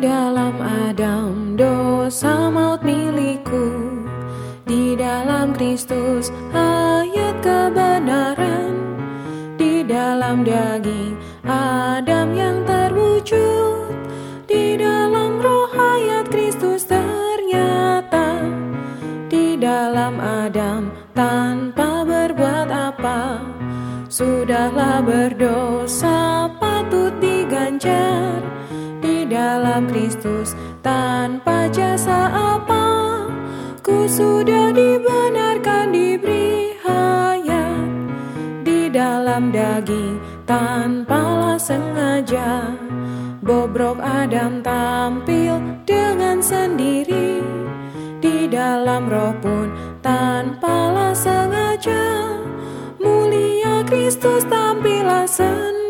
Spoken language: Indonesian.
dalam Adam dosa maut milikku, di dalam Kristus hayat kebenaran, di dalam daging Adam yang terwujud, di dalam roh hayat Kristus ternyata, di dalam Adam tanpa berbuat apa, sudahlah berdosa patut diganjar. Di dalam Kristus tanpa jasa apa, ku sudah dibenarkan diberi hayat. Di dalam daging tanpalah sengaja, bobrok Adam tampil dengan sendiri. Di dalam roh pun tanpalah sengaja, mulia Kristus tampillah sendiri.